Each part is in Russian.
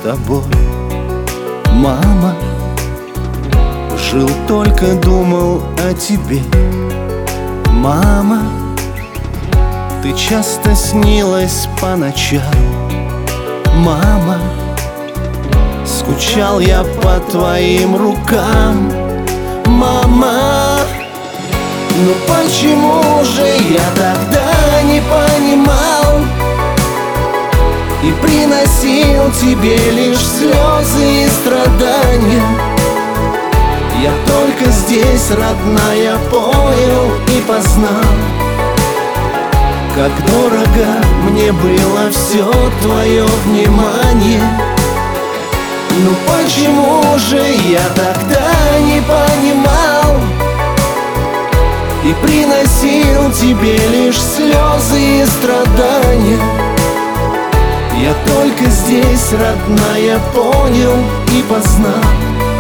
тобой. Мама, жил только думал о тебе. Мама, ты часто снилась по ночам. Мама, скучал я по твоим рукам. Мама, ну почему же я тогда не понимал и приносил тебе лишь слезы и страдания? Я только здесь, родная, понял и познал, как дорого мне было все твое внимание. Ну почему же я тогда не понимал и приносил тебе лишь слезы и страдания? Я только здесь, родная, понял и познал,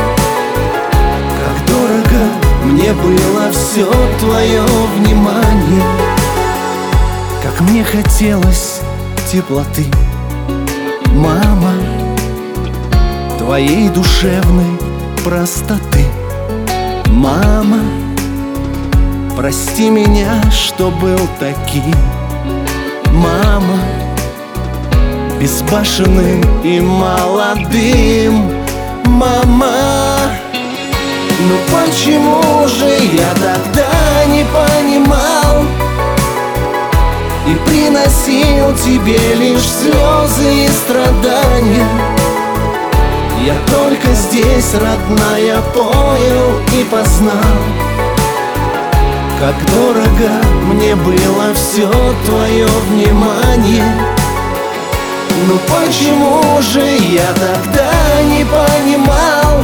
как дорого мне было все твое внимание. Как мне хотелось теплоты, мама, твоей душевной простоты. Мама, прости меня, что был таким. Мама, безбашенным и молодым. Мама, ну почему же я тогда не понимал и приносил тебе лишь слезы и страдания? Я только здесь, родная, понял и познал, как дорого мне было все твое внимание. Ну почему же я тогда не понимал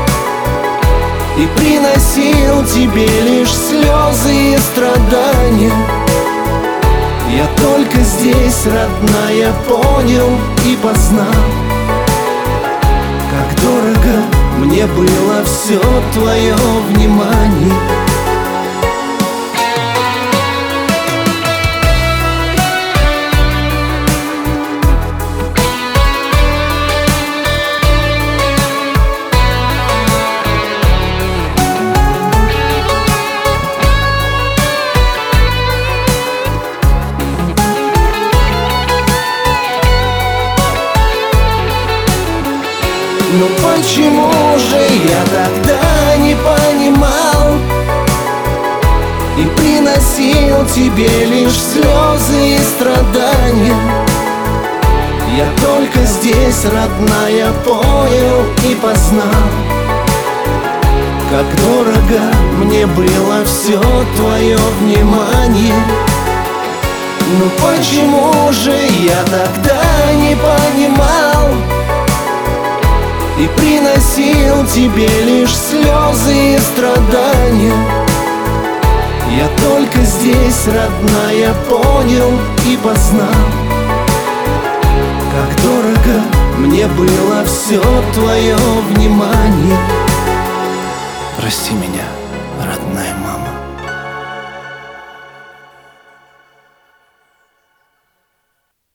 и приносил тебе лишь слезы и страдания? Я только здесь, родная, понял и познал, как дорого мне было все твое внимание. Но почему же я тогда не понимал и приносил тебе лишь слезы и страдания? Я только здесь, родная, понял и познал, как дорого мне было все твое внимание. Ну почему же я тогда не понимал и приносил тебе лишь слезы и страдания? Я только здесь, родная, понял и познал, как дорого мне было все твое внимание. Прости меня, родная мама.